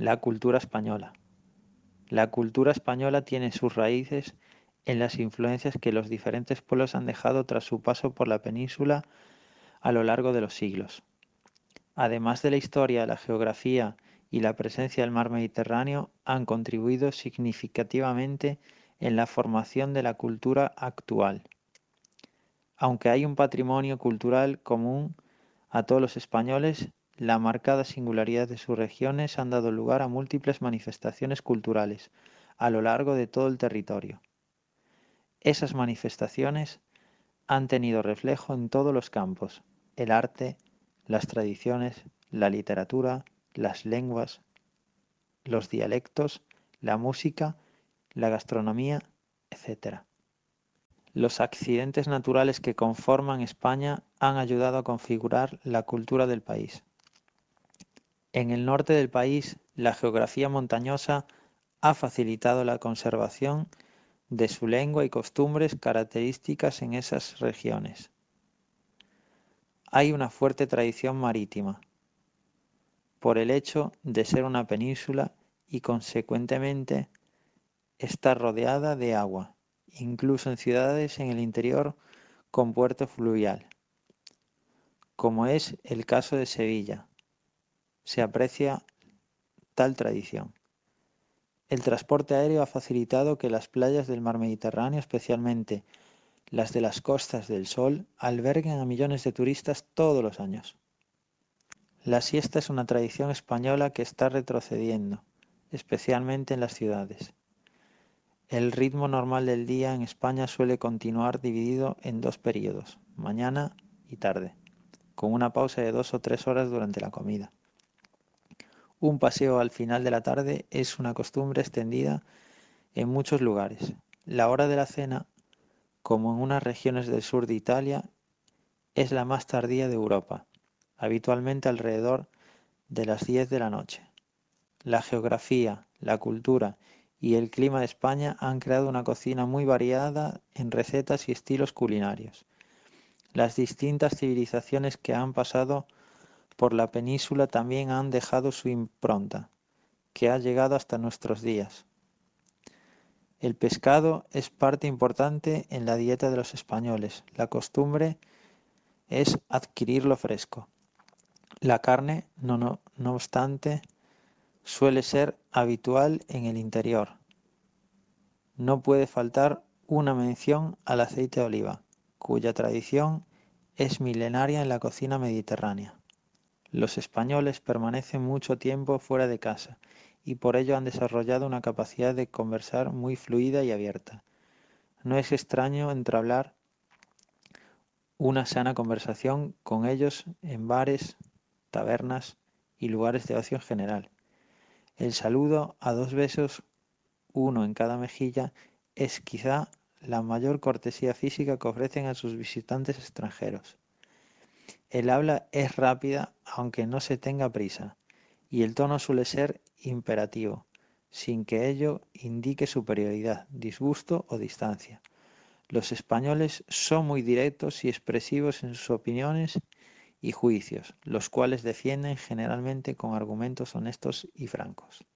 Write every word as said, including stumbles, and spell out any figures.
La cultura española. La cultura española tiene sus raíces en las influencias que los diferentes pueblos han dejado tras su paso por la península a lo largo de los siglos. Además de la historia, la geografía y la presencia del mar Mediterráneo han contribuido significativamente en la formación de la cultura actual. Aunque hay un patrimonio cultural común a todos los españoles, la marcada singularidad de sus regiones han dado lugar a múltiples manifestaciones culturales a lo largo de todo el territorio. Esas manifestaciones han tenido reflejo en todos los campos: el arte, las tradiciones, la literatura, las lenguas, los dialectos, la música, la gastronomía, etcétera. Los accidentes naturales que conforman España han ayudado a configurar la cultura del país. En el norte del país, la geografía montañosa ha facilitado la conservación de su lengua y costumbres características en esas regiones. Hay una fuerte tradición marítima, por el hecho de ser una península y consecuentemente estar rodeada de agua, incluso en ciudades en el interior con puerto fluvial, como es el caso de Sevilla. Se aprecia tal tradición. El transporte aéreo ha facilitado que las playas del mar Mediterráneo, especialmente las de las Costas del Sol, alberguen a millones de turistas todos los años. La siesta es una tradición española que está retrocediendo, especialmente en las ciudades. El ritmo normal del día en España suele continuar dividido en dos periodos, mañana y tarde, con una pausa de dos o tres horas durante la comida. Un paseo al final de la tarde es una costumbre extendida en muchos lugares. La hora de la cena, como en unas regiones del sur de Italia, es la más tardía de Europa, habitualmente alrededor de las diez de la noche. La geografía, la cultura y el clima de España han creado una cocina muy variada en recetas y estilos culinarios. Las distintas civilizaciones que han pasado por la península también han dejado su impronta, que ha llegado hasta nuestros días. El pescado es parte importante en la dieta de los españoles. La costumbre es adquirirlo fresco. La carne, no, no, no obstante, suele ser habitual en el interior. No puede faltar una mención al aceite de oliva, cuya tradición es milenaria en la cocina mediterránea. Los españoles permanecen mucho tiempo fuera de casa y por ello han desarrollado una capacidad de conversar muy fluida y abierta. No es extraño entablar una sana conversación con ellos en bares, tabernas y lugares de ocio en general. El saludo a dos besos, uno en cada mejilla, es quizá la mayor cortesía física que ofrecen a sus visitantes extranjeros. El habla es rápida aunque no se tenga prisa, y el tono suele ser imperativo, sin que ello indique superioridad, disgusto o distancia. Los españoles son muy directos y expresivos en sus opiniones y juicios, los cuales defienden generalmente con argumentos honestos y francos.